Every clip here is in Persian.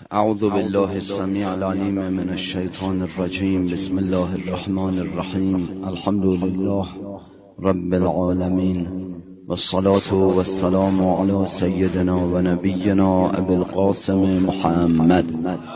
اعوذ بالله السمیع العلیم من الشیطان الرجیم. بسم الله الرحمن الرحیم. الحمد لله رب العالمین والصلاة والسلام علی سیدنا و نبینا ابی القاسم محمد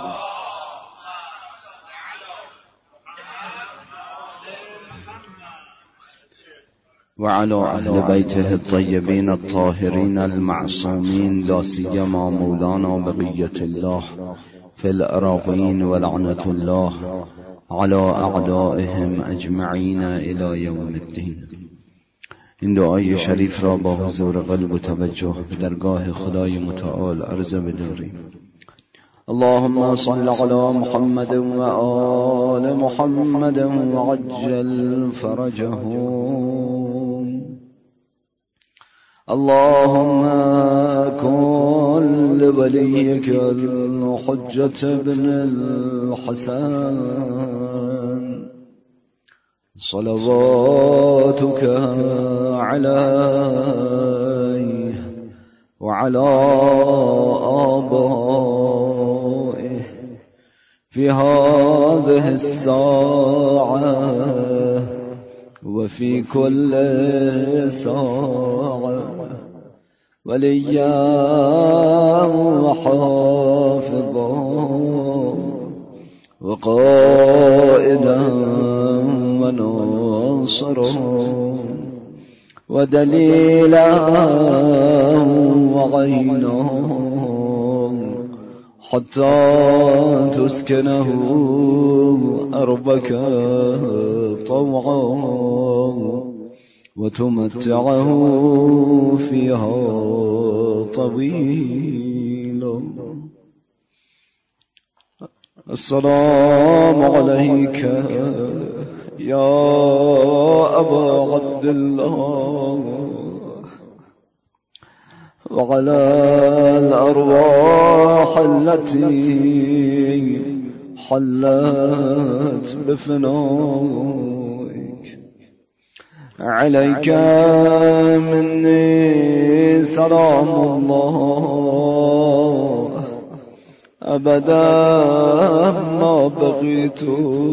و علی اهل بیته الطیبین الطاهرین المعصومین، لا سیما مولانا بقیة الله فی الأراضین و لعنة الله علی اعدائهم اجمعین الی یوم الدین. این دعای شریف را با حضور قلب و توجه به درگاه خدای متعال عرضه بداریم. اللهم صل على محمد و آل محمد و عجل فرجهم. اللهم كن لوليك الحجة بن الحسن صلواتك عليه وعلى آبائه في هذه الساعة وفي كل ساعة وليا وحافظا وقائدا وناصرا ودليلا وعينا حتى تسكنه أرضك طوعا وتمتعه فيها طويلا. السلام عليك يا أبا عبد الله وعلى الأرواح التي حلت بفنائك. عليك مني سلام الله أبدا ما بقيت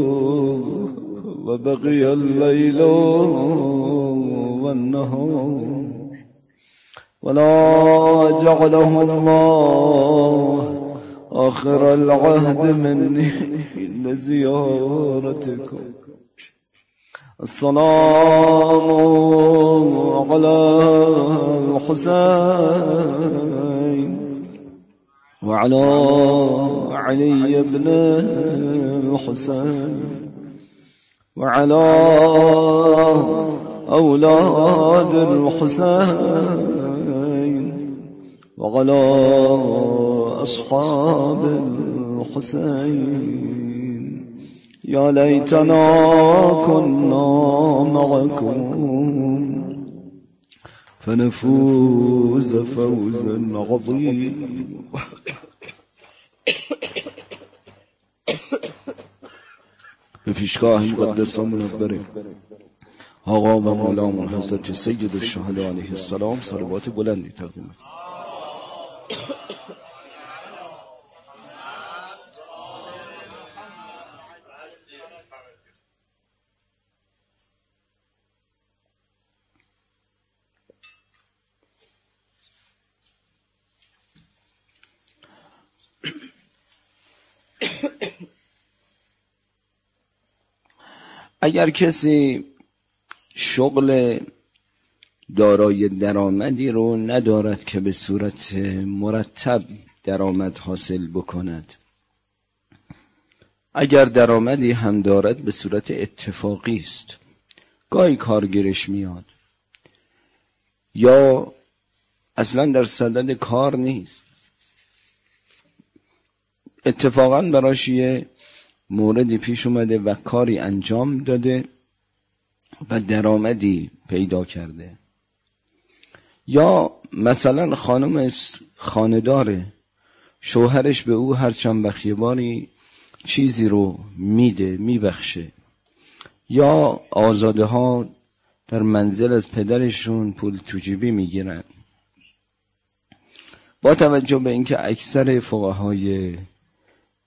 وبقي الليل والنهار، ولا جعله الله آخر العهد مني لزيارتكم. السلام على الحسين وعلى علي بن الحسين وعلى أولاد الحسين وعلى أصحاب الحسين. يا ليتنا كنا معكم فنفوز فوزا عظيما. به پیشگاه مقدس و منور آقا و مولامون حضرت سید الشهدا علیه السلام صلوات بلندی تقدیم. اگر کسی شغل دارای درآمدی رو ندارد که به صورت مرتب درآمد حاصل بکند، اگر درآمدی هم دارد به صورت اتفاقی است، گاهی کارگیرش میاد یا اصلا در صدد کار نیست، اتفاقا براش یه موردی پیش اومده و کاری انجام داده و درآمدی پیدا کرده، یا مثلا خانم خانه‌داره، شوهرش به او هر چند وقت یه باری چیزی رو میده میبخشه، یا آزاده ها در منزل از پدرشون پول تو جیبی میگیرن. با توجه به اینکه اکثر فقهای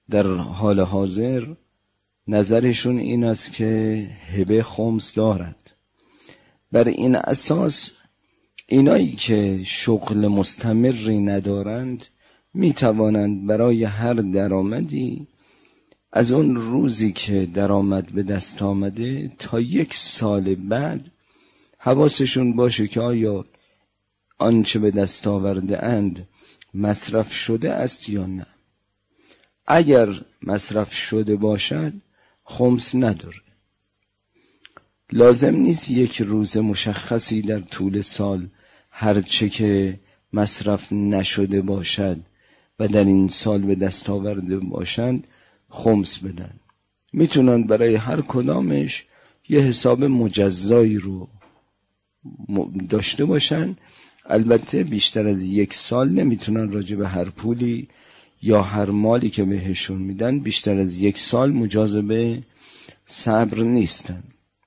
در حال حاضر نظرشون این است که هبه خمس دارد. بر این اساس اینایی که شغل مستمری ندارند می توانند برای هر درآمدی از اون روزی که درآمد به دست آمده تا 1 سال بعد حواسشون باشه که آیا آنچه به دست آورده اند مصرف شده است یا نه. اگر مصرف شده باشد خمس نداره. لازم نیست 1 روز مشخصی در طول سال هرچه که مصرف نشده باشد و در این سال به دست آورده باشند خمس بدن. میتونن برای هر کدامش یه حساب مجزایی رو داشته باشن. البته بیشتر از 1 سال نمیتونن راجع به هر پولی یا هر مالی که بهشون میدن بیشتر از 1 سال مجاز به صبر نیستن.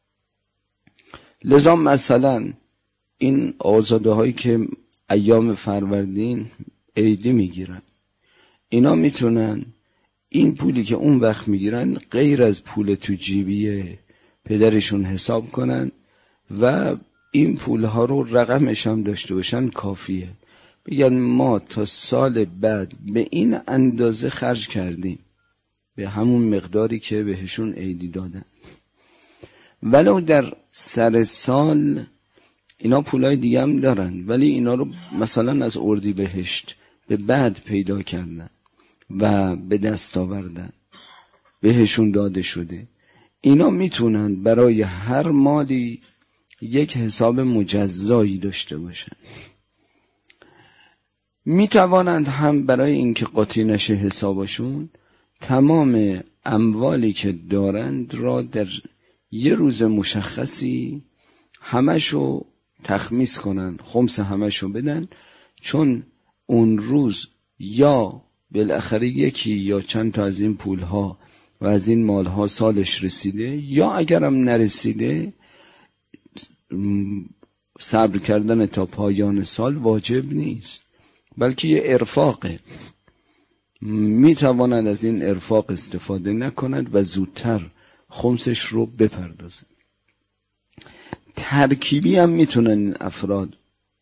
لذا مثلا این آزاده هایی که ایام فروردین عیدی میگیرن، اینا میتونن این پولی که اون وقت میگیرن غیر از پول تو جیبی پدرشون حساب کنن و این پولها رو رقمش هم داشته باشن کافیه. بگن ما تا سال بعد به این اندازه خرج کردیم، به همون مقداری که بهشون عیدی دادن. ولو در سر سال اینا پولای دیگه هم دارن ولی اینا رو مثلا از اردیبهشت به بعد پیدا کردن و به دست آوردن، بهشون داده شده. اینا میتونن برای هر مالی 1 حساب مجزایی داشته باشن. میتوانند هم برای اینکه قاطی نشه حسابشون تمام اموالی که دارند را در 1 روز مشخصی همشو تخمیس کنن، خمس همشو بدن، چون اون روز یا بالاخره 1 یا چند تا از این پولها و از این مالها سالش رسیده، یا اگرم نرسیده صبر کردن تا پایان سال واجب نیست بلکه یه ارفاقه. می توانند از این ارفاق استفاده نکنند و زودتر خمسش رو بپردازند. ترکیبی هم میتونن این افراد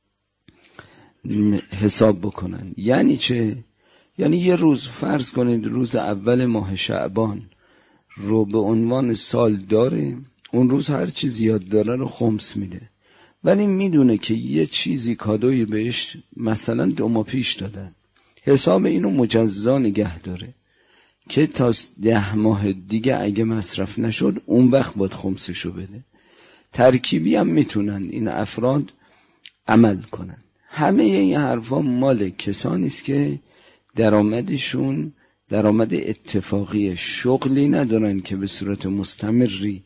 حساب بکنن. یعنی چه؟ یعنی 1 روز فرض کنید روز اول ماه شعبان رو به عنوان سال داره، اون روز هر چی زیاد داره رو خمس میده، ولی میدونه که یه چیزی کادوی بهش مثلا 2 ماه پیش دادن، حساب اینو مجزا نگه داره که تا 10 ماه دیگه اگه مصرف نشد اون وقت باید خمسشو بده. ترکیبی هم میتونن این افراد عمل کنن. همه این حرفا مال کسانی است که درآمدشون درآمد اتفاقی، شغلی ندارن که به صورت مستمری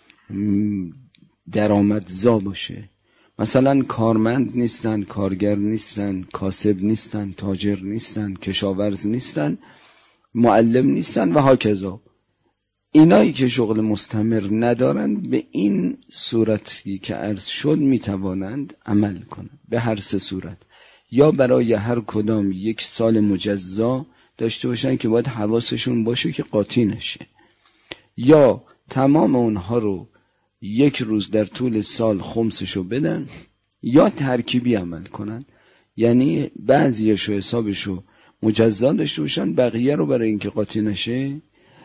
درآمدزا باشه. مثلا کارمند نیستن، کارگر نیستن، کاسب نیستن، تاجر نیستن، کشاورز نیستن، معلم نیستن و هاکذا. اینایی که شغل مستمر ندارند به این صورتی که عرض شد میتوانند عمل کنند به هر 3 صورت. یا برای هر کدام 1 سال مجزا داشته باشن که باید حواسشون باشه که قاطی نشه، یا تمام اونها رو 1 روز در طول سال خمسشو بدن، یا ترکیبی عمل کنن. یعنی بعضیشو حسابشو مجزا داشته باشن، بقیه رو برای اینکه قاطی نشه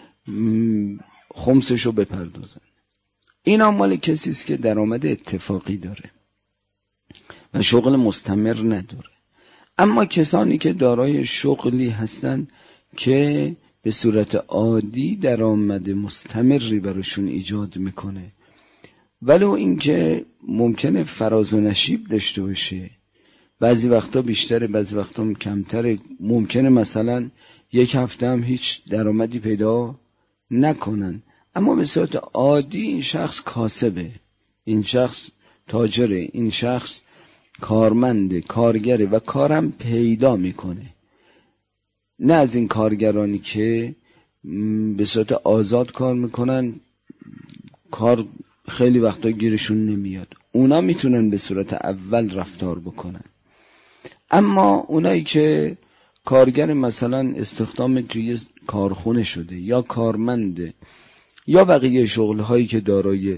خمسشو بپردازن. این مال کسی است که درآمد اتفاقی داره و شغل مستمر نداره. اما کسانی که دارای شغلی هستند که به صورت عادی درآمد مستمری براشون ایجاد میکنه، ولو اینکه ممکنه فراز و نشیب داشته باشه، بعضی وقتا بیشتره بعضی وقتا کمتره، ممکنه مثلا 1 هفته هم هیچ درآمدی پیدا نکنن، اما به صورت عادی این شخص کاسبه، این شخص تاجره، این شخص کارمنده، کارگره و کارم پیدا میکنه. نه از این کارگرانی که به صورت آزاد کار میکنن، کار خیلی وقتا گیرشون نمیاد، اونا میتونن به صورت اول رفتار بکنن. اما اونایی که کارگر مثلا استخدام توی کارخونه شده یا کارمنده یا بقیه شغلهایی که دارای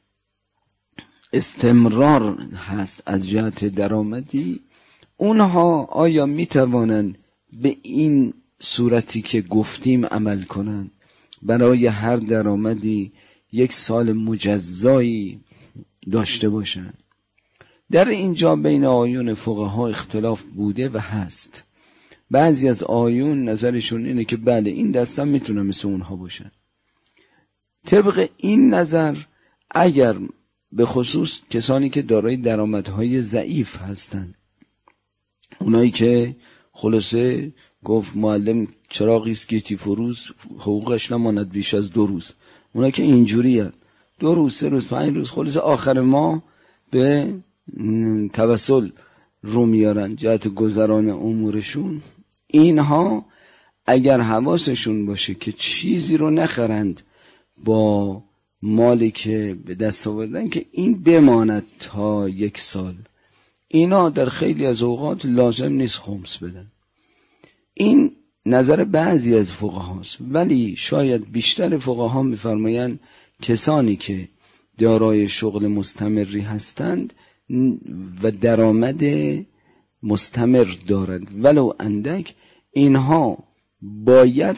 استمرار هست از جهت درآمدی، اونها آیا میتوانند به این صورتی که گفتیم عمل کنند، برای هر درآمدی 1 سال مجزایی داشته باشند؟ در اینجا بین آیون فقها اختلاف بوده و هست. بعضی از آیون نظرشون اینه که بله این دسته میتونه مثل اونها باشه. طبق این نظر اگر به خصوص کسانی که دارای درآمدهای ضعیف هستند، اونایی که خلاصه گفت معلم چراغی است گیتی فروز حقوقش نماند بیش از 2 روز، اونایی که اینجوری هست 2 روز 3 روز 5 روز خلاصه آخر ما به توسل رو میارن جهت گذران امورشون، اینها اگر حواسشون باشه که چیزی رو نخرند با مالی که به دست آوردن که این بماند تا 1 سال، اینا در خیلی از اوقات لازم نیست خمس بدن. این نظر بعضی از فقهاست، ولی شاید بیشتر فقها میفرمایند کسانی که دارای شغل مستمری هستند و درآمد مستمر دارند ولو اندک، اینها باید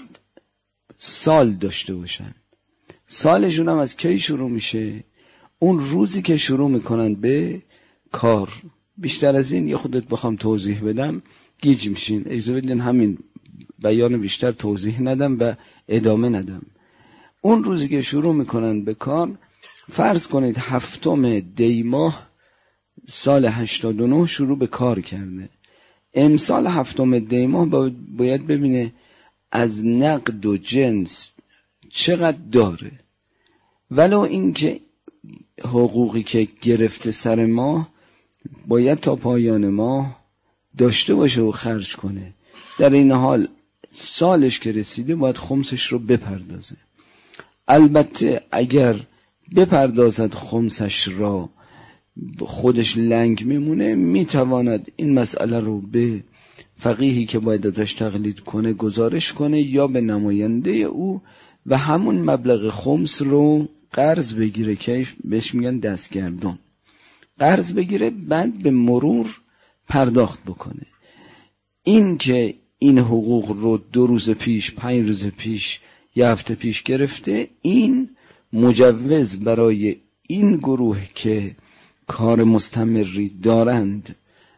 سال داشته باشند. سالشون هم از کی شروع میشه؟ اون روزی که شروع میکنن به کار. بیشتر از این یه خودت بخوام توضیح بدم گیج میشین، اجازه بدین همین بیان بیشتر توضیح ندم و ادامه ندم. اون روزی که شروع میکنن به کار، فرض کنید 7 دی ماه سال 89 شروع به کار کرده. امسال 7 دی ماه باید ببینه از نقد و جنس چقدر داره، ولو اینکه حقوقی که گرفته سر ماه باید تا پایان ماه داشته باشه و خرج کنه. در این حال سالش که رسیده باید خمسش رو بپردازه. البته اگر بپردازد خمسش را خودش لنگ میمونه، میتواند این مسئله رو به فقیهی که باید ازش تقلید کنه گزارش کنه یا به نماینده او و همون مبلغ خمس رو قرض بگیره که بهش میگن دستگردان، قرض بگیره بعد به مرور پرداخت بکنه. این که این حقوق رو 2 روز پیش 5 روز پیش 1 هفته پیش گرفته، این مجوز برای این گروه که کار مستمری دارند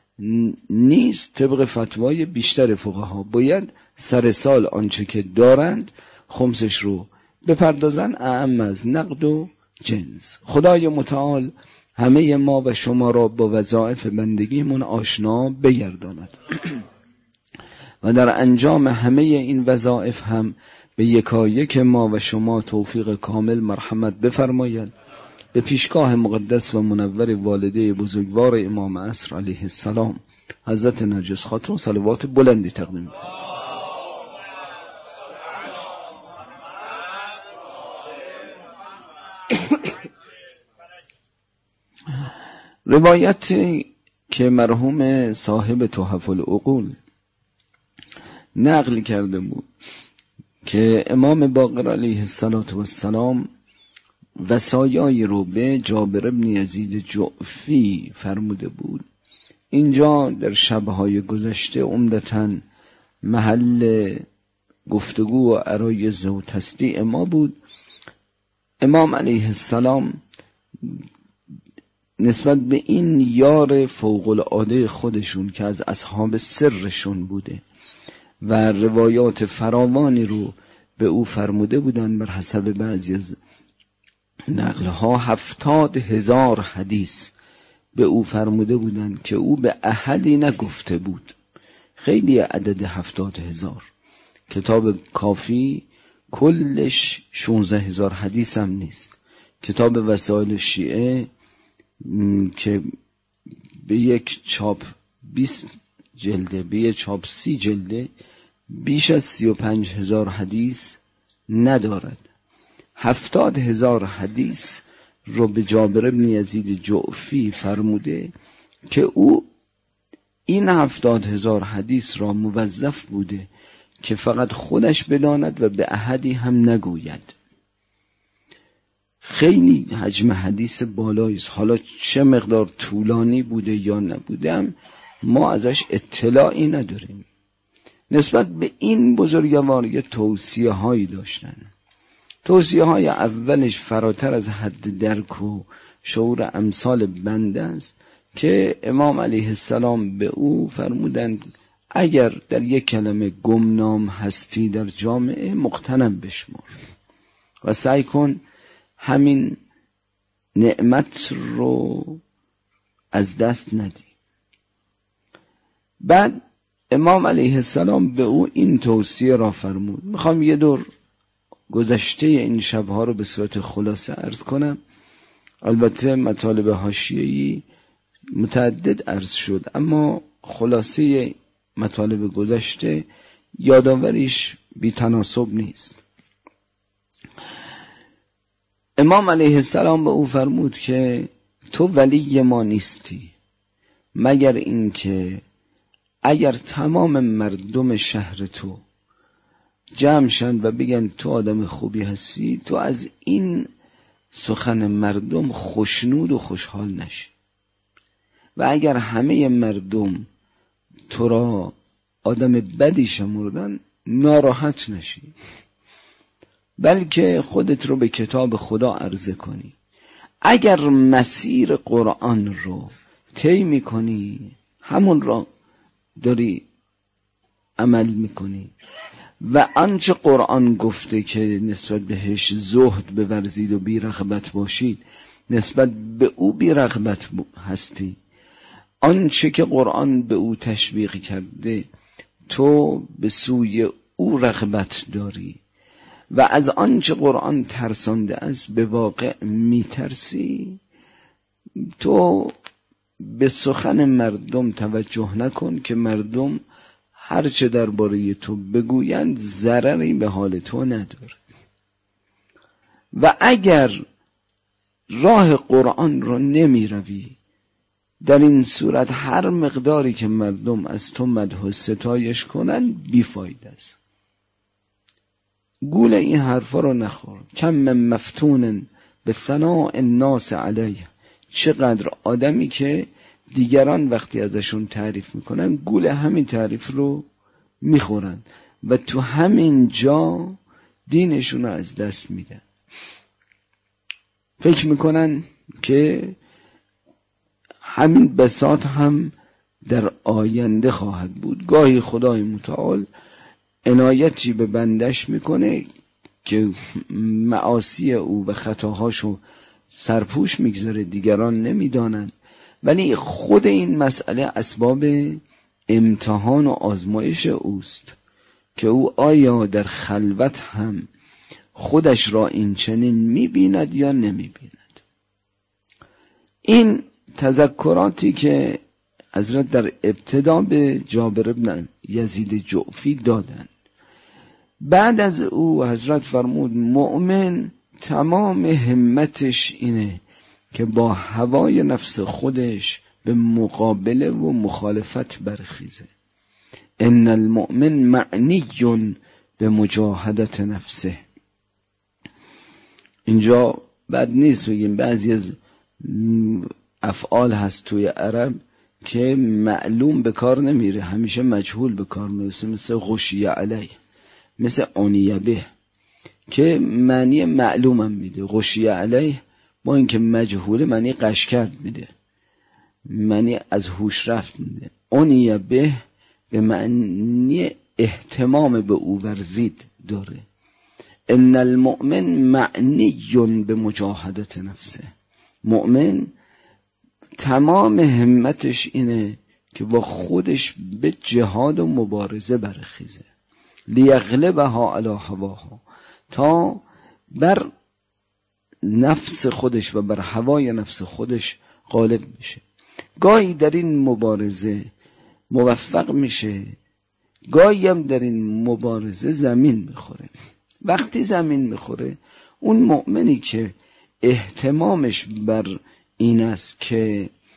نیست. طبق فتوای بیشتر فقها باید سر سال آنچه که دارند خمسش رو بپردازن، اعم از نقد و جنس. خدای متعال همه ما و شما را با وظایف بندگیمون آشنا بگرداند و در انجام همه این وظایف هم به یکایک ما و شما توفیق کامل مرحمت بفرماید. به پیشگاه مقدس و منور والده بزرگوار امام عصر علیه السلام حضرت نرجس خاتون صلوات بلندی تقدیم می‌کنم. روایتی که مرحوم صاحب تحف العقول نقل کرده بود که امام باقر علیه السلام وصایایی رو به جابر بن یزید جعفی فرموده بود. اینجا در شبهای گذشته عمدتاً محل گفتگو و عرایض و تصدیع ما بود. امام علیه السلام نسبت به این یار فوق العاده خودشون که از اصحاب سرشون بوده و روایات فراوانی رو به او فرموده بودن، بر حسب بعضی از نقلها 70,000 حدیث به او فرموده بودن که او به احدی نگفته بود. خیلی عدد 70,000. کتاب کافی کلش 16,000 حدیث هم نیست. کتاب وسائل شیعه که به یک چاپ 20 جلده، به یک چاپ 30 جلده، بیش از 35,000 حدیث ندارد. 70,000 حدیث رو به جابر بن یزید جعفی فرموده که او این 70,000 حدیث را موظف بوده که فقط خودش بداند و به احدی هم نگوید. خیلی حجم حدیث بالایی است. حالا چه مقدار طولانی بوده یا نبوده هم ما ازش اطلاعی نداریم. نسبت به این بزرگوار یه توصیه هایی داشتن. توصیه های اولش فراتر از حد درک و شعور امثال بنده است که امام علیه السلام به او فرمودند اگر در یک کلمه گمنام هستی در جامعه مغتنم بشمار و سعی کن همین نعمت رو از دست ندی. بعد امام علیه السلام به او این توصیه را فرمود. میخوام یه دور گذشته این شبها رو به صورت خلاصه عرض کنم. البته مطالب حاشیه‌ای متعدد عرض شد، اما خلاصه مطالب گذشته یادآوریش بی تناسب نیست. امام علیه السلام به او فرمود که تو ولی ما نیستی مگر اینکه اگر تمام مردم شهر تو جمع شن و بگن تو آدم خوبی هستی، تو از این سخن مردم خوشنود و خوشحال نشی، و اگر همه مردم تو را آدم بدی شمردن ناراحت نشی، بلکه خودت رو به کتاب خدا عرضه کنی. اگر مسیر قرآن رو طی میکنی همون را داری عمل میکنی و آنچه قرآن گفته که نسبت بهش زهد بورزید و بی رغبت باشید نسبت به او بی رغبت هستی. آنچه که قرآن به او تشویق کرده تو به سوی او رغبت داری و از آنچه قرآن ترسانده است به واقع میترسی. تو به سخن مردم توجه نکن که مردم هرچه درباره تو بگویند ضرری به حال تو نداره، و اگر راه قرآن رو نمی روی در این صورت هر مقداری که مردم از تو مدح و ستایش کنن بیفایده است. گول این حرفا رو نخور. کم من مفتون به ثناء الناس علیه، چقدر آدمی که دیگران وقتی ازشون تعریف میکنن گول همین تعریف رو میخورن و تو همین جا دینشون رو از دست میدن. فکر میکنن که همین بساط هم در آینده خواهد بود. گاهی خدای متعال عنایتی به بندش میکنه که معاصی او و خطاهاشو سرپوش میگذاره، دیگران نمیدانند، ولی خود این مسئله اسباب امتحان و آزمایش اوست که او آیا در خلوت هم خودش را این چنین میبیند یا نمیبیند. این تذکراتی که حضرت در ابتدا به جابر بن یزید جعفی دادند، بعد از او حضرت فرمود مؤمن تمام همتش اینه که با هوای نفس خودش به مقابله و مخالفت برخیزه. ان المؤمن معنی به مجاهدت نفسه. اینجا بد نیست بگیم بعضی از افعال هست توی عرب که معلوم به کار نمیره، همیشه مجهول به کار میرسه، مثل غشیه علیه، مثل عنیه به که معنی معلوم هم میده. غشیه علیه با اینکه مجهوله معنی قش کرد میده، معنی از هوش رفت میده. عنیه به معنی اهتمام به او ورزید داره. ان المؤمن معنی به مجاهدت نفسه. مؤمن تمام همتش اینه که با خودش به جهاد و مبارزه برخیزه. لیغلبها علی هواها، تا بر نفس خودش و بر هوای نفس خودش غالب میشه. گاهی در این مبارزه موفق میشه، گاهی هم در این مبارزه زمین میخوره. وقتی زمین میخوره اون مؤمنی که اهتمامش بر این است که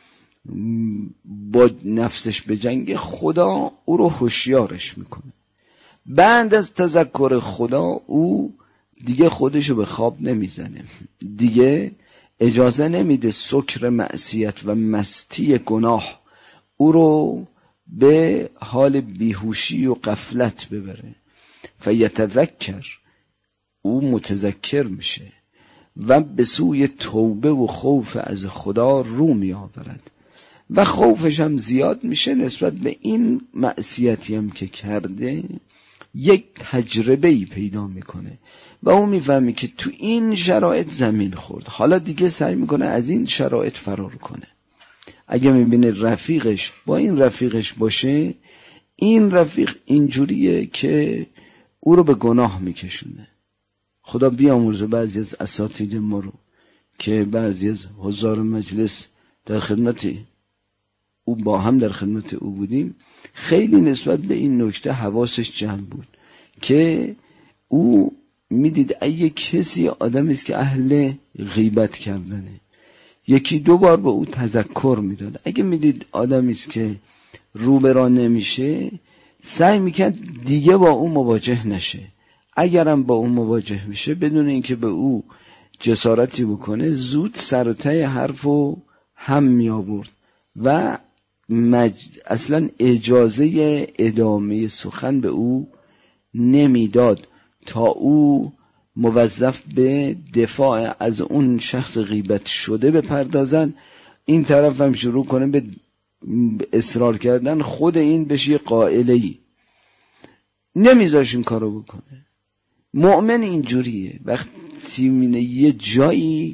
با نفسش به جنگ، خدا او رو هوشیارش میکنه. بعد از تذکر خدا او دیگه خودشو به خواب نمیزنه، دیگه اجازه نمیده سکر معصیت و مستی گناه او رو به حال بیهوشی و غفلت ببره. فیتذکر، او متذکر میشه و به سوی توبه و خوف از خدا رو می آورد و خوفش هم زیاد میشه نسبت به این معصیتی هم که کرده. یک تجربه‌ای پیدا میکنه و اون میفهمی که تو این شرایط زمین خورد، حالا دیگه سعی میکنه از این شرایط فرار کنه. اگه میبینه رفیقش با این رفیقش باشه، این رفیق اینجوریه که او رو به گناه میکشونه. خدا بیامرزه بعضی از اساتید ما رو که بعضی از حضار مجلس در خدمت او با هم در خدمت او بودیم، خیلی نسبت به این نکته حواسش جمع بود که او میدید اگه کسی آدمی است که اهل غیبت کردنه، یکی دو بار به او تذکر میداد. اگه میدید آدمی است که روبرا نمیشه، سعی میکرد دیگه با او مواجه نشه. اگرم با او مواجه میشه، بدون اینکه به او جسارتی بکنه، زود سر و ته حرفو هم می آورد و اصلا اجازه ادامه سخن به او نمیداد تا او موظف به دفاع از اون شخص غیبت شده بپردازن. این طرف هم شروع کنه به اصرار کردن، خود این بشه قائله‌ای، نمیذاش این کارو بکنه. مؤمن اینجوریه، وقتی مینه یه جایی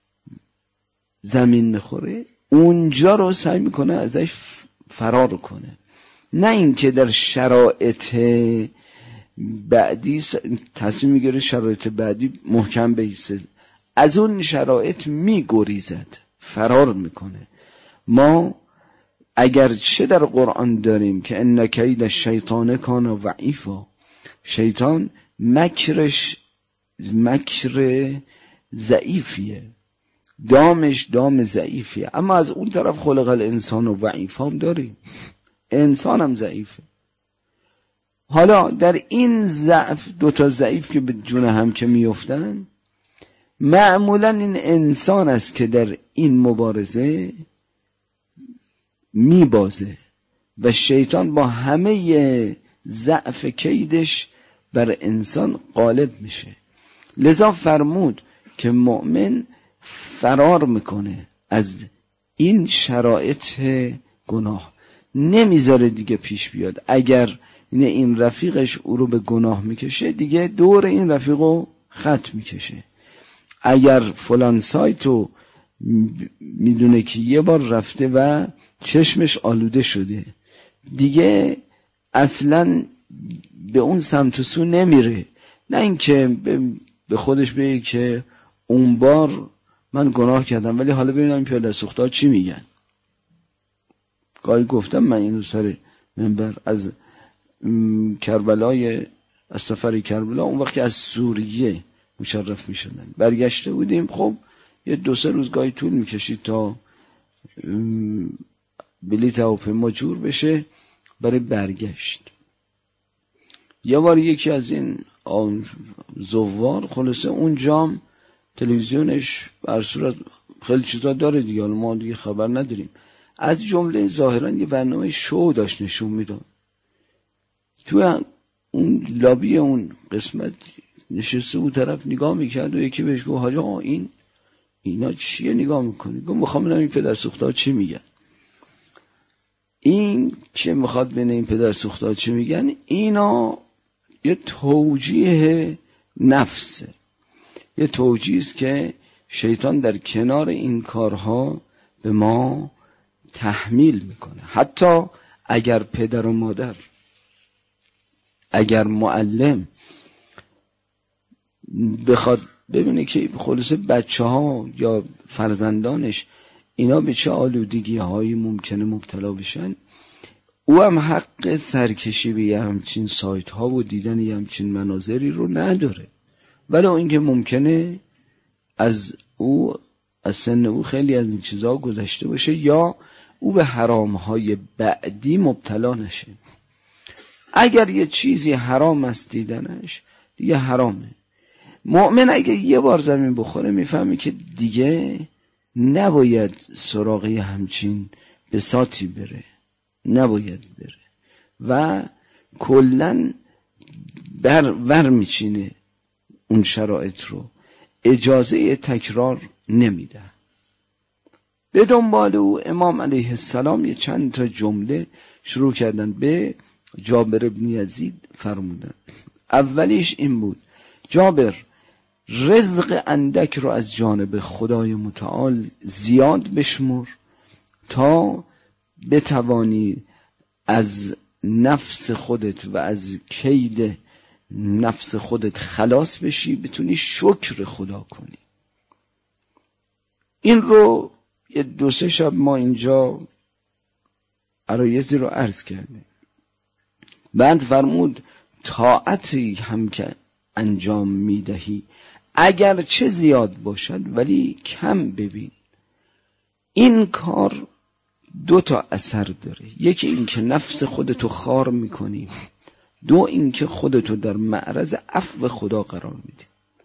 زمین میخوره اونجا رو سعی میکنه ازش فرار کنه، نه اینکه در شرایط بعدی تصمیم میگیره شرایط بعدی محکم بیسته، از اون شرایط میگریزد، فرار میکنه. ما اگر چه در قرآن داریم که ان کید الشیطان کان ضعیفا، شیطان مکرش مکر ضعیفیه، دامش دام ضعیفیه، اما از اون طرف خلق الانسان و ضعیف هم داریم، انسان هم ضعیفه. حالا در این ضعف، دوتا ضعیف که به جون هم که میفتن، معمولا این انسان است که در این مبارزه میبازه و شیطان با همه ضعف کیدش بر انسان غالب میشه. لذا فرمود که مؤمن فرار میکنه از این شرایط گناه، نمیذاره دیگه پیش بیاد. اگر این رفیقش او رو به گناه میکشه، دیگه دور این رفیقو خط میکشه. اگر فلان سایتو میدونه که یه بار رفته و چشمش آلوده شده، دیگه اصلا به اون سمت و سو نمیره. نه اینکه به خودش بگه که اون بار من گناه کردم ولی حالا ببینم این پدر سوختا چی میگن. گاهی گفتم من اینو سر منبر از کربلای، از سفر کربلا، اون وقتی از سوریه مشرف میشدن برگشته بودیم، خب یه 2-3 روز گاهی طول میکشید تا بلیط هواپیما جور بشه برای برگشت. یه بار یکی از این زوار خلاصه اون جام تلویزیونش بر صورت خیلی چیزا داره دیگه، ما دیگه خبر نداریم، از جمله ظاهرا یه برنامه شو داشت نشون میداد. تو اون لابی اون قسمت نشسته بود، طرف نگاه میکرد و یکی بهش گفت حاجا اینا چیه نگاه میکنی؟ گفت میخوام ببینم این پدر سوختا چی میگن. این که میخواد ببینه این پدر سوختا چی میگن، اینا یه توجیه نفسه، یه توجیه است که شیطان در کنار این کارها به ما تحمیل میکنه. حتی اگر پدر و مادر، اگر معلم بخواد ببینه که خلاصه بچه ها یا فرزندانش اینا به چه آلودگی هایی ممکنه مبتلا بشن، او هم حق سرکشی به همچین سایت ها و دیدن همچین مناظری رو نداره، ولی اینکه ممکنه از سن او خیلی از این چیزها گذشته باشه یا او به حرامهای بعدی مبتلا نشه. اگر یه چیزی حرام است دیدنش دیگه حرامه. مؤمن اگه یه بار زمین بخوره میفهمی که دیگه نباید سراغ همچین بساطی بره، نباید بره و کلن ور میچینه اون شرایط رو، اجازه تکرار نمیده. به دنبال او امام علیه السلام یه چند تا جمله شروع کردن به جابر ابن یزید فرمودن. اولیش این بود: جابر، رزق اندک رو از جانب خدای متعال زیاد بشمر تا بتوانی از نفس خودت و از کید نفس خودت خلاص بشی، بتونی شکر خدا کنی. این رو یه 2-3 شب ما اینجا عرایضی رو عرض کردیم. بعد فرمود طاعتی هم که انجام میدهی اگر چه زیاد باشد ولی کم ببین. این کار 2 تا اثر داره: یکی این که نفس خودتو خار میکنی، 2 این که خودتو در معرض عفو خدا قرار میدی.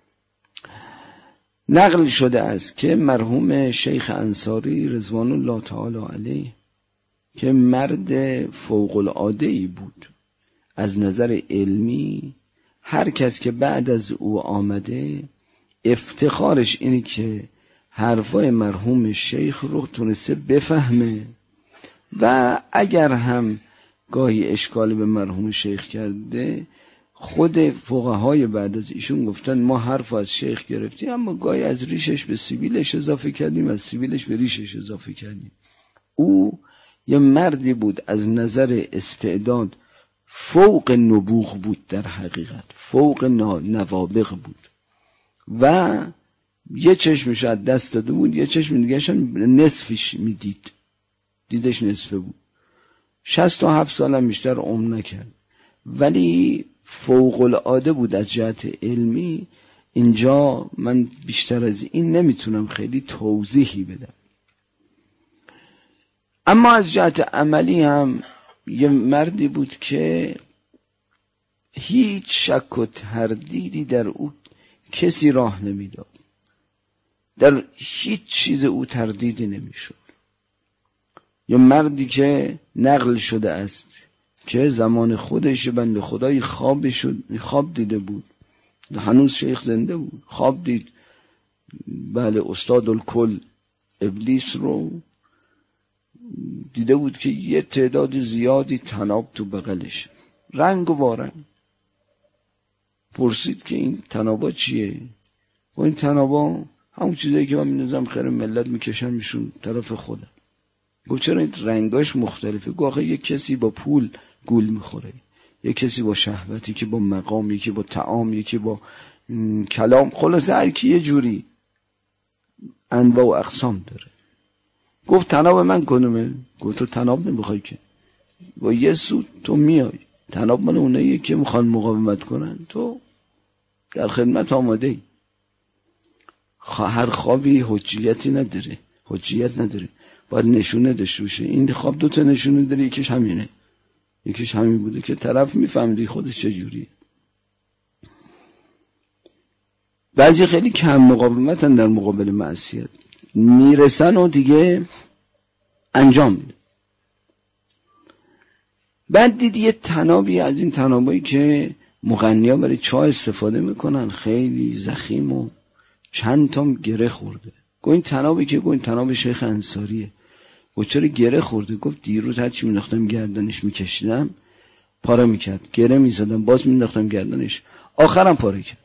نقل شده است که مرحوم شیخ انصاری رضوان الله تعالی علیه که مرد فوق العاده‌ای بود از نظر علمی، هر کس که بعد از او آمده افتخارش اینه که حرفای مرحوم شیخ رو تونسته بفهمه و اگر هم گاهی اشکال به مرحوم شیخ کرده، خود فقهای بعد از ایشون گفتن ما حرف از شیخ گرفتیم اما گاهی از ریشش به سیبیلش اضافه کردیم، از سیبیلش به ریشش اضافه کردیم. او یه مردی بود از نظر استعداد فوق نبوغ بود، در حقیقت فوق نوابغ بود و یه چشمش از دست داده بود، یه چشم دیگهش نصفش میدید، دیدش نصفه بود. 67 سالم بیشتر عمر نکرد ولی فوق العاده بود از جهت علمی. اینجا من بیشتر از این نمیتونم خیلی توضیحی بدم، اما از جهت عملی هم یه مردی بود که هیچ شک و تردیدی در او کسی راه نمیداد، در هیچ چیز او تردیدی نمیشد. یه مردی که نقل شده است که زمان خودش بنده خدای خواب دیده بود، هنوز شیخ زنده بود، خواب دید بله استاد الکل ابلیس رو دیده بود که یه تعداد زیادی تناب تو بغلش، رنگ و وارنگ. پرسید که این تنابا چیه؟ و این تنابا همون چیزایی که من می‌نظرم خیر ملت میکشن میشون طرف خودم. گفت چرا این رنگاش مختلفه؟ گفت آخه یک کسی با پول گول میخوره، یک کسی با شهوت، یکی با مقام، یکی با طعام، یکی با کلام، خلاصه هر کی یه جوری انواع و اقسام داره. گفت تناب من کدومه؟ گفت تو تناب نمیخوای که، با یه سود تو میای، تناب من اونایی که میخوان مقاومت کنن، تو در خدمت آماده ای. هر خوابی حجیت نداره، باید نشونه داشته باشه. این خواب 2 تا نشونه داره، یکیش همینه، یکیش همین بوده که طرف میفهمدی خودش چجوریه. بعضی خیلی کم مقاومتن در مقابل معصیت، میرسن و دیگه انجام میده. بعد دید یه تنابی از این تنابایی که مغنیا برای چای استفاده میکنن، خیلی ضخیم و چند تام گره خورده. گفت این تنابی که، گفت این تناب شیخ انصاریه. گفت چرا گره خورده؟ گفت دیروز هرچی مینداختم گردنش میکشیدم پاره میکرد، گره میزدم باز مینداختم گردنش، آخرم پاره کرد.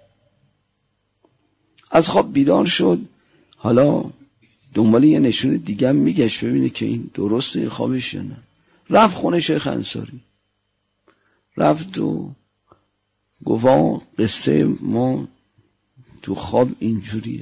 از خواب بیدار شد، حالا دنبال یه نشونه دیگه میگشت ببینه که این درسته خوابش یا نه. رفت خونه شیخ انصاری، رفت و گفت قصه ما تو خواب اینجوریه.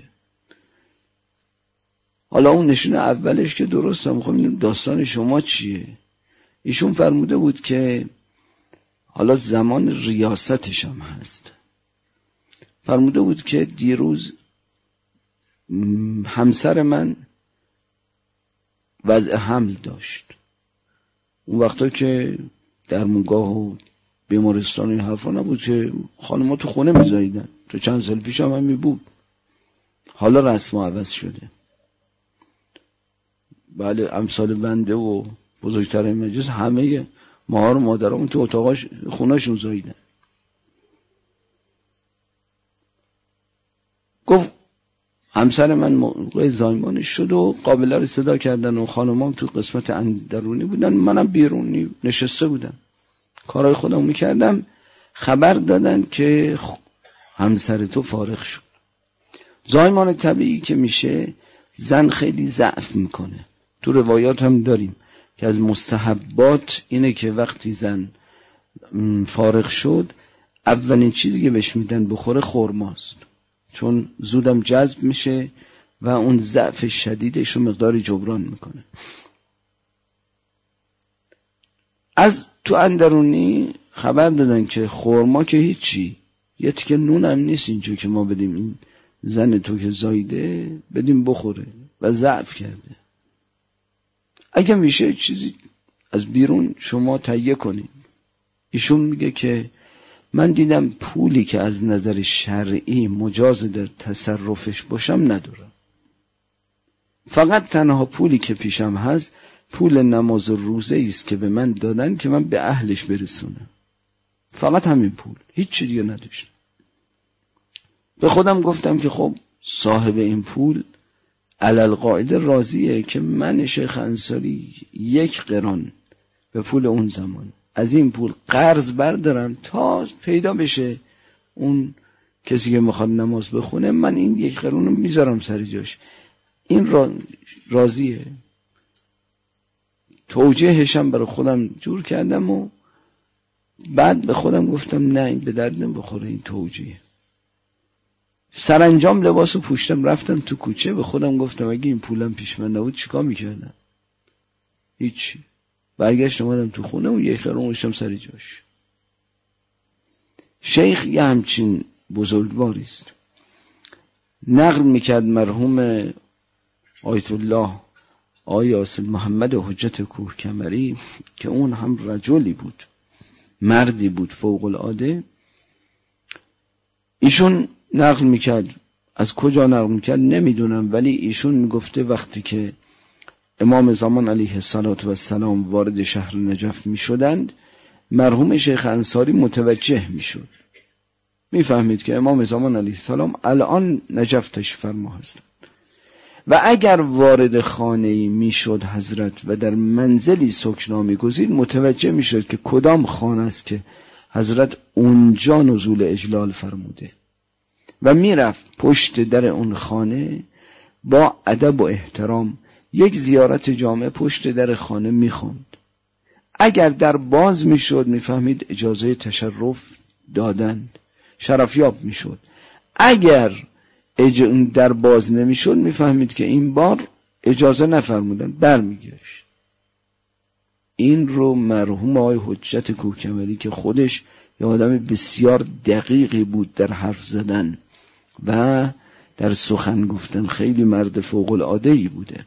حالا اون نشونه اولش که درسته، میخوام داستان شما چیه؟ ایشون فرموده بود که حالا زمان ریاستش هم هست. فرموده بود که دیروز همسر من وضع حمل داشت. اون وقتا که درمونگاه و بیمارستان این حرفا نبود که خانم‌ها تو خونه می‌زاییدن. تو چند سال پیش هم همین بود. حالا رسم عوض شده. بله امثال بنده و بزرگترین مجلس همه ماهار و مادرامون تو اتاقاش خونه‌شون زاییدن. گفت همسر من موقع زایمانش شد و قابله رو صدا کردن و خانمام تو قسمت اندرونی بودن، منم بیرونی نشسته بودم کارهای خودم میکردم. خبر دادن که همسر تو فارغ شد. زایمان طبیعی که میشه زن خیلی ضعف میکنه. تو روایات هم داریم که از مستحبات اینه که وقتی زن فارغ شد اولین چیزی که بهش میدن بخوره خرماست، چون زودم جذب میشه و اون ضعف شدیدش رو مقداری جبران میکنه. از تو اندرونی خبر دادن که خرما که هیچی، یه تیکه نون هم نیست اینجا که ما بدیم این زن تو که زایده بدیم بخوره و ضعف کرده. اگه میشه چیزی از بیرون شما تهیه کنید. ایشون میگه که من دیدم پولی که از نظر شرعی مجاز در تصرفش باشم ندارم. فقط تنها پولی که پیشم هست پول نماز و روزه است که به من دادن که من به اهلش برسونم. فقط همین پول، هیچ چیز دیگه نداشتم. به خودم گفتم که خب صاحب این پول علل قاعده راضیه که من شیخ انصاری 1 قران به پول اون زمان از این پول قرض بردارم تا پیدا بشه اون کسی که میخواد نماز بخونه، من این 1 قران رو میذارم سر جاش. این راضیه. توجیهشم برای خودم جور کردم و بعد به خودم گفتم نه این به درد نمیخوره این توجیه. سرانجام لباسو پوشتم رفتم تو کوچه، به خودم گفتم اگه این پولم پیش من نبود چیکار میکردم؟ هیچی. برگشتم اومدم تو خونه و 1 قرون گذاشتم سر جاش. شیخ یه همچین بزرگواری است. نقل میکرد مرحوم آیت الله آقای یاسر محمد حجت کوهکمری که اون هم رجلی بود، مردی بود فوق العاده. ایشون نقل میکرد، از کجا نقل میکرد نمیدونم، ولی ایشون میگفته وقتی که امام زمان علیه السلام وارد شهر نجف میشدند مرحوم شیخ انصاری متوجه میشد، میفهمید که امام زمان علیه السلام الان نجف تشریف فرما هستند و اگر وارد خانه‌ای میشد حضرت و در منزلی سکنا میگزید متوجه میشد که کدام خانه است که حضرت اونجا نزول اجلال فرموده و میرفت پشت در اون خانه با ادب و احترام 1 زیارت جامع پشت در خانه میخوند. اگر در باز میشد میفهمید اجازه تشرف دادند، شرفیاب میشد. اگر در باز نمیشد میفهمید که این بار اجازه نفرمودن، برمیگشت. این رو مرحوم آقای حجت کوهکمری که خودش یه آدم بسیار دقیقی بود در حرف زدن و در سخن گفتن، خیلی مرد فوق العاده‌ای بوده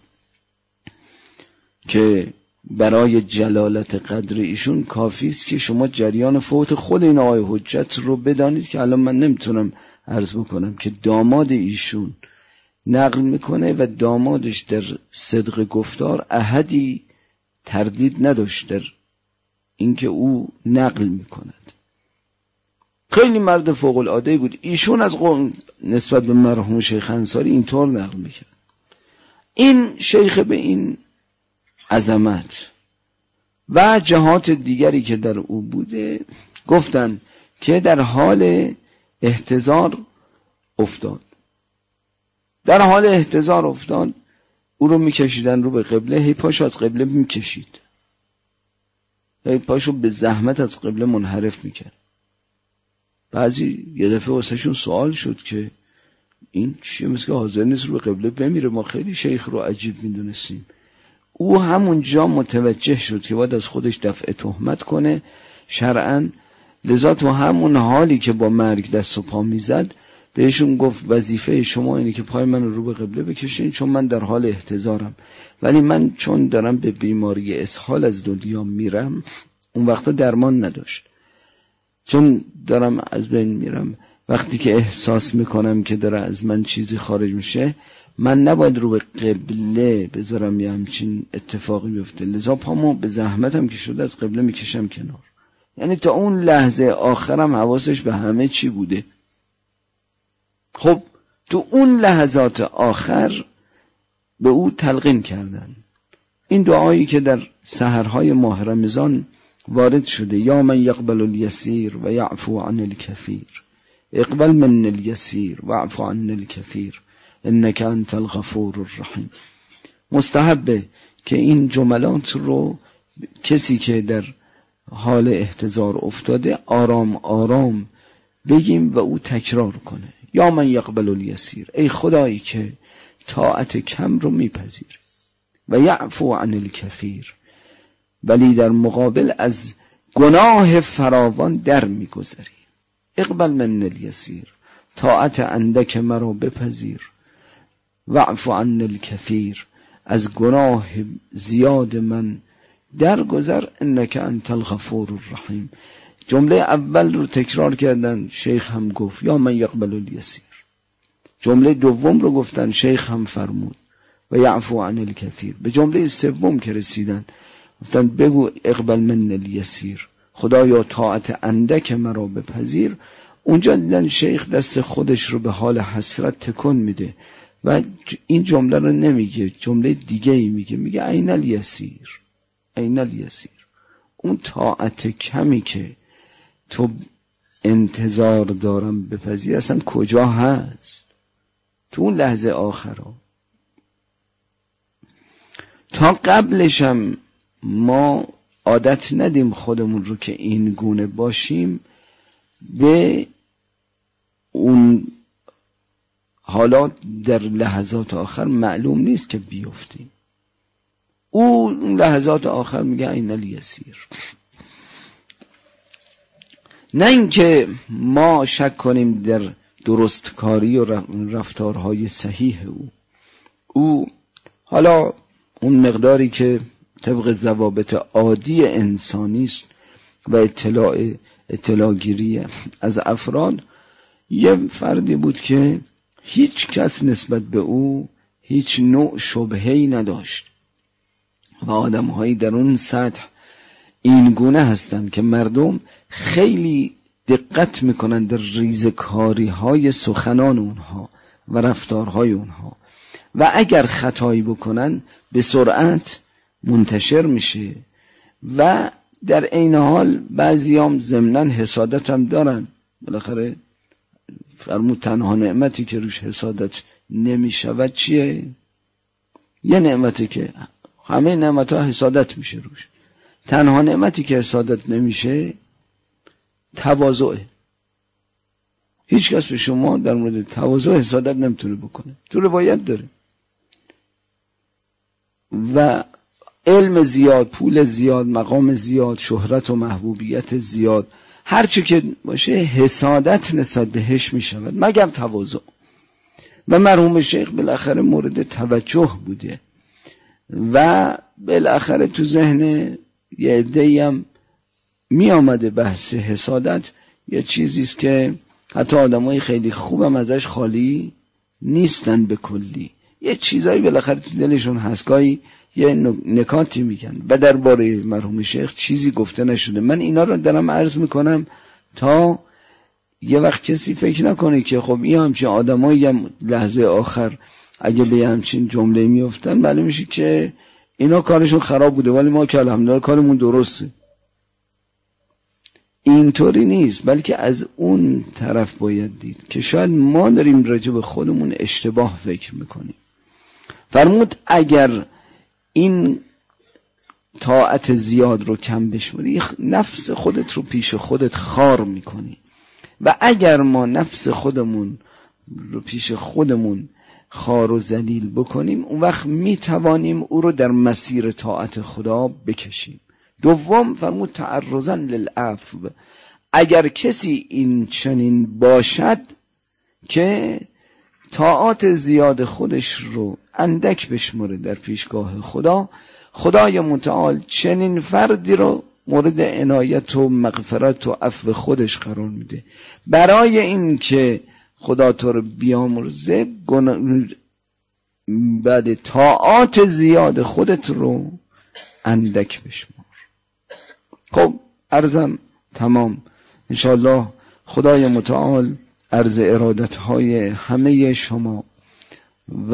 که برای جلالت قدر ایشون کافی است که شما جریان فوت خود این آقای حجت رو بدانید که الان من نمیتونم عرض بکنم که داماد ایشون نقل میکنه و دامادش در صدق گفتار احدی تردید نداشت در اینکه او نقل میکند. خیلی مرد فوق العاده بود. ایشون از نسبت به مرحوم شیخ انصاری اینطور نقل میکرد. این شیخ به این عظمت و جهات دیگری که در او بوده گفتن که در حال احتضار افتاد. در حال احتضار افتاد، او رو میکشیدن رو به قبله، هی پاشو از قبله میکشید، هی پاشو به زحمت از قبله منحرف میکرد. بعضی یه دفعه واسه شون سوال شد که این چیه، مثل که حاضر نیست رو به قبله بمیره، ما خیلی شیخ رو عجیب میدونستیم. او همونجا متوجه شد که باید از خودش دفع تهمت کنه شرعاً، لذا تو همون حالی که با مرگ دست و پا میزد بهشون گفت وظیفه شما اینه که پای من رو به قبله بکشین، چون من در حال احتضارم، ولی من چون دارم به بیماری اسهال از دنیا میرم، اون وقتا درمان نداشت، چون دارم از بین میرم، وقتی که احساس میکنم که داره از من چیزی خارج میشه، من نباید رو به قبله بذارم یه همچین اتفاقی بیفته، لذا پامو به زحمتم که شده از قبله میکشم کنار. یعنی تا اون لحظه آخرم حواسش به همه چی بوده. خب تو اون لحظات آخر به او تلقین کردن این دعایی که در سحرهای ماه رمضان وارد شده: یا من یقبل الیسیر و یعفو عن الکثیر، اقبل من الیسیر و اعفو عن الکثیر انک انت الغفور الرحیم. مستحبه که این جملات رو کسی که در حال احتضار افتاده آرام آرام بگیم و او تکرار کنه. یا من یقبل الیسیر، ای خدایی که طاعت کم رو میپذیری، و یعفو عن الکثیر، ولی در مقابل از گناه فراوان در میگذری. اقبل من الیسیر، طاعت اندک مرا بپذیر، وعفو عن الکثیر، از گناه زیاد من درگذر، انک انت الغفور الرحیم. جمله اول رو تکرار کردن، شیخ هم گفت یا من یقبل الیسیر. جمله دوم رو گفتن، شیخ هم فرمود و یعفو عن الکثیر. به جمله سوم که رسیدن گفتن بگو اقبل من الیسیر، خدایا طاعت اندک مرا بپذیر. اونجا دیدن شیخ دست خودش رو به حال حسرت تکون میده و این جمله رو نمیگه، جمله دیگه ای میگه این الیسیر، این الیسیر. اون طاعت کمی که تو انتظار دارم بپذیر اصلا کجا هست؟ تو اون لحظه آخرا. تا قبلشم ما عادت ندیم خودمون رو که این گونه باشیم، به اون حالات در لحظات آخر معلوم نیست که بیفتیم. اون لحظات آخر میگه این الیسیر. نه اینکه ما شک کنیم در درستکاری و رفتارهای صحیح او حالا اون مقداری که طبق ضوابط عادی انسانی است و اطلاع گیری از افراد، یه فردی بود که هیچ کس نسبت به او هیچ نوع شبهه‌ای نداشت و آدم‌هایی در اون سطح این گونه هستند که مردم خیلی دقت میکنن در ریزکاری‌های سخنان اونها و رفتارهای اونها و اگر خطایی بکنن به سرعت منتشر میشه و در عین حال بعضیام ضمناً حسادت هم دارن. بالاخره فرمود تنها نعمتی که روش حسادت نمیشود چیه؟ یه نعمتی که همه نعمتها حسادت میشه روش. تنها نعمتی که حسادت نمیشه تواضعه. هیچ کس به شما در مورد تواضع حسادت نمیتونه بکنه، تو روایت داره. و علم زیاد، پول زیاد، مقام زیاد، شهرت و محبوبیت زیاد، هرچی که باشه حسادت نسبت بهش میشود مگر تواضع. و مرحوم شیخ بالاخره مورد توجه بوده و بالاخره تو ذهن یه عده‌ای هم می آمده بحث حسادت یه چیزیست که حتی آدمای خیلی خوبم ازش خالی نیستن به کلی. یه چیزایی بالاخره تو دلشون هست، گاهی یه نکاتی میگن و درباره مرحوم شیخ چیزی گفته نشده. من اینا رو دارم عرض میکنم تا یه وقت کسی فکر نکنه که خب این همچین آدمایی هم لحظه آخر اگه به همچین جمله میافتن معلوم میشه که اینا کارشون خراب بوده ولی ما که الحمدلله کارمون درسته. اینطوری نیست، بلکه از اون طرف باید دید که شاید ما داریم راجع به خودمون اشتباه فکر میکنیم. فرمود اگر این طاعت زیاد رو کم بشماری نفس خودت رو پیش خودت خار میکنی و اگر ما نفس خودمون رو پیش خودمون خار و ذلیل بکنیم اون وقت میتوانیم او رو در مسیر طاعت خدا بکشیم. دوم فرمود تعرضا للعفو، اگر کسی این چنین باشد که طاعات زیاد خودش رو اندک بشمره در پیشگاه خدا، خدای متعال چنین فردی رو مورد عنایت و مغفرت و عفو خودش قرار میده. برای این که خدا تو رو بیامرزه بعد طاعات زیاد خودت رو اندک بشمار. خب عرضم تمام. انشاءالله خدای متعال عرض ارادتهای همه شما و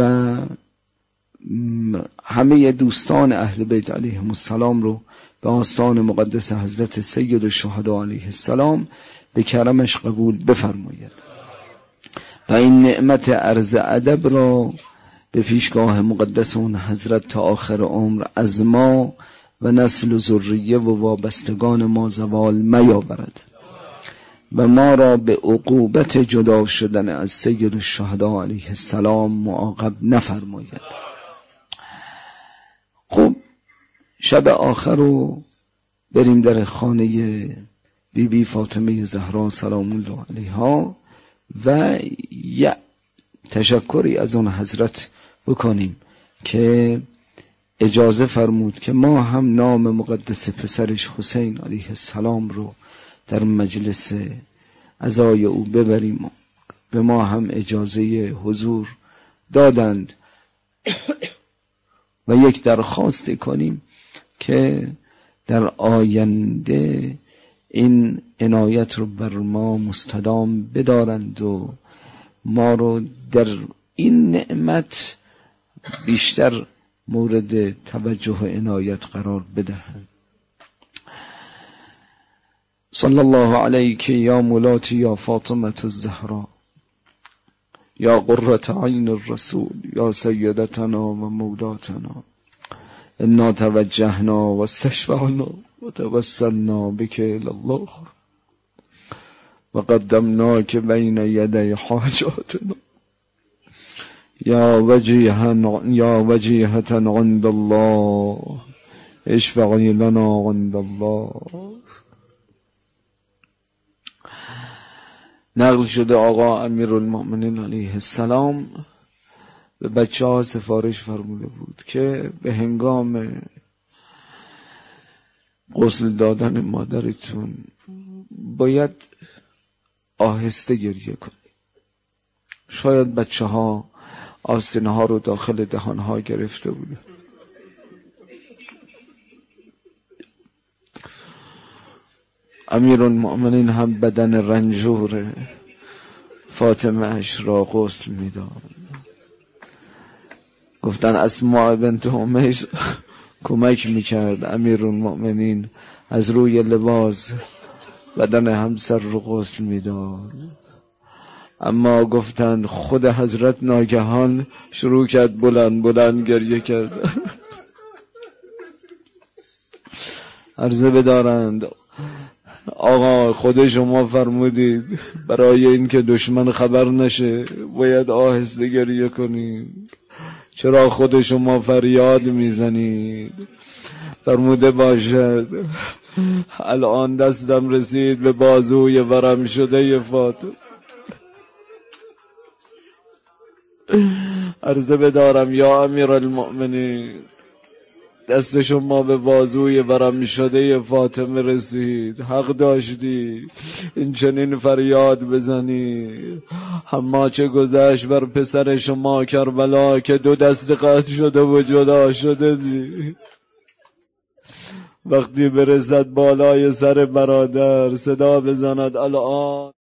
همه دوستان اهل بیت علیهم السلام رو به آستان مقدس حضرت سید الشهدا علیه السلام به کرمش قبول بفرماید و این نعمت عرض ادب را به پیشگاه مقدس اون حضرت تا آخر عمر از ما و نسل و ذریه و وابستگان ما زوال میاورد و ما را به عقوبت جدا شدن از سید الشهدا علیه السلام معاقب نفرماید. خب شب آخر رو بریم در خانه بی بی فاطمه زهرا سلام الله علیها و یه تشکری از اون حضرت بکنیم که اجازه فرمود که ما هم نام مقدس پسرش حسین علیه السلام رو در مجلس عزای او ببریم. به ما هم اجازه حضور دادند و یک درخواست کنیم که در آینده این عنایت رو بر ما مستدام بدارند و ما رو در این نعمت بیشتر مورد توجه و عنایت قرار بدهند. صلی الله علیک یا مولاتی یا فاطمه الزهرا یا قرة عین الرسول یا سیدتنا و مولاتنا انا توجهنا و استشفعنا و توسلنا بك الی الله و قدمناک بین یدی حاجاتنا یا وجیهة عند الله اشفعی لنا عند الله. نقل شده آقا امیرالمؤمنین علیه السلام به بچه ها سفارش فرموده بود که به هنگام غسل دادن مادرتون باید آهسته گریه کنید. شاید بچه ها آستینه ها رو داخل دهان ها گرفته بوده. امیرالمؤمنین هم بدن رنجور فاطمه اش را غسل میداد. گفتن اسماء بنت امیس کمک میکرد امیرالمؤمنین از روی لباس بدن همسر رو غسل میداد. اما گفتند خود حضرت ناگهان شروع کرد بلند بلند گریه کرد. عرضه بدارند آقا خود شما فرمودید برای اینکه دشمن خبر نشه باید آهسته گریه کنید، چرا خود شما فریاد میزنید؟ فرموده باشد الان دستم رسید به بازوی ورم شده فاطمه. عرضه بدارم یا امیرالمؤمنین دست شما به بازوی ورم شده فاطمه رسید، حق داشتی این چنین فریاد بزنی. اما چه گذشت بر پسر شما کربلا که 2 دست قطع شده و جدا شده دی. وقتی برسد بالای سر برادر صدا بزند الان